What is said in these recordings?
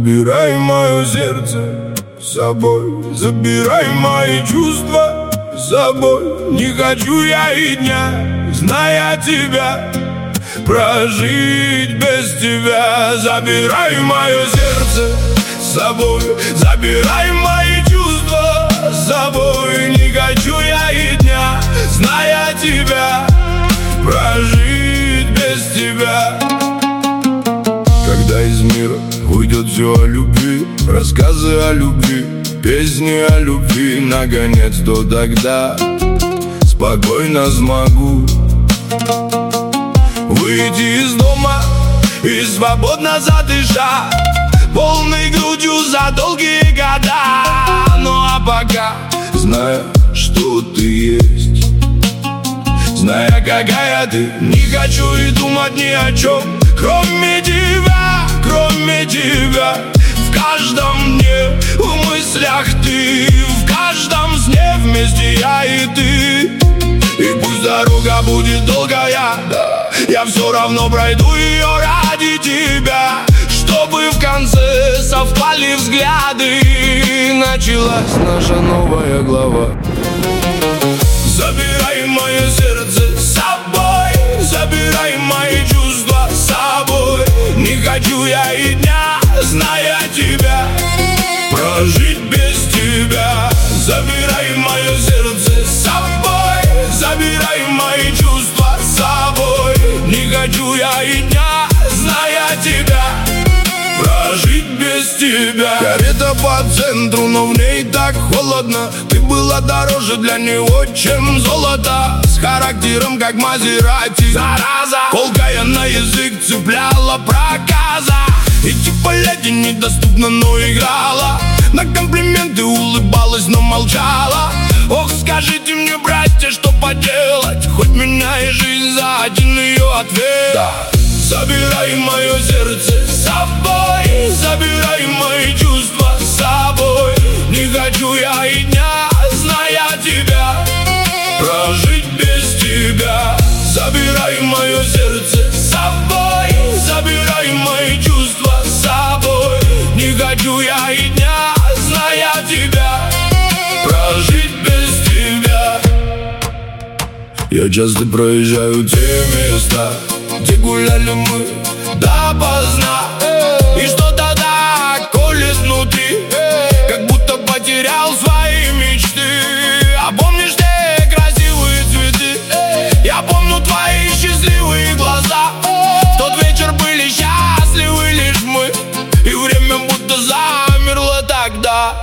Забирай мое сердце с собой, забирай мои чувства с собой. Не хочу я и дня, зная тебя, прожить без тебя. Забирай мое сердце с собой, забирай мои чувства с собой. Не хочу я и дня, зная тебя, прожить без тебя. Когда из мира уйдет все о любви, рассказы о любви, песни о любви, наконец, то тогда спокойно смогу выйти из дома и свободно задышать полной грудью за долгие года. Ну а пока, зная, что ты есть, зная, какая ты, не хочу и думать ни о чем, кроме тебя, кроме тебя. В каждом дне, в мыслях ты, в каждом сне вместе я и ты. И пусть дорога будет долгая, я все равно пройду ее ради тебя, чтобы в конце совпали взгляды и началась наша новая глава. Забирай мое сердце с собой, забирай мои чувства с собой. Не хочу я и дня, зная тебя, прожить без тебя. Забирай мое сердце с собой, забирай мои чувства с собой. Не хочу я и дня, зная тебя, прожить без тебя. Карета по центру, но в ней так холодно. Ты была дороже для него, чем золото. С характером, как Мазерати, зараза. Колкая на язык цепляла проказа. И типа леди недоступна, но играла. На комплименты улыбалась, но молчала. Ох, скажите мне, братья, что поделать? Хоть меня и жизнь за один ее ответ. Забирай мое сердце с собой, забирай мои чувства с собой. Не хочу я и дня, зная тебя, прожить без тебя. Забирай мое сердце с собой, забирай мои чувства с собой. Не хочу я и дня, зная тебя, прожить без тебя. Я часто проезжаю те места, где гуляли мы допоздна. И что-то так колет внутри, как будто потерял свои мечты. А помнишь те красивые цветы? Я помню твои счастливые глаза. В тот вечер были счастливы лишь мы, и время будто замерло тогда.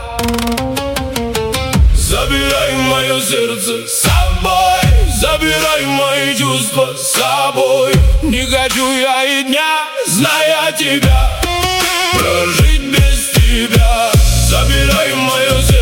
Забирай мое сердце с собой, забирай мои чувства с собой. Не хочу я и дня, зная тебя, прожить без тебя. Забирай мое сердце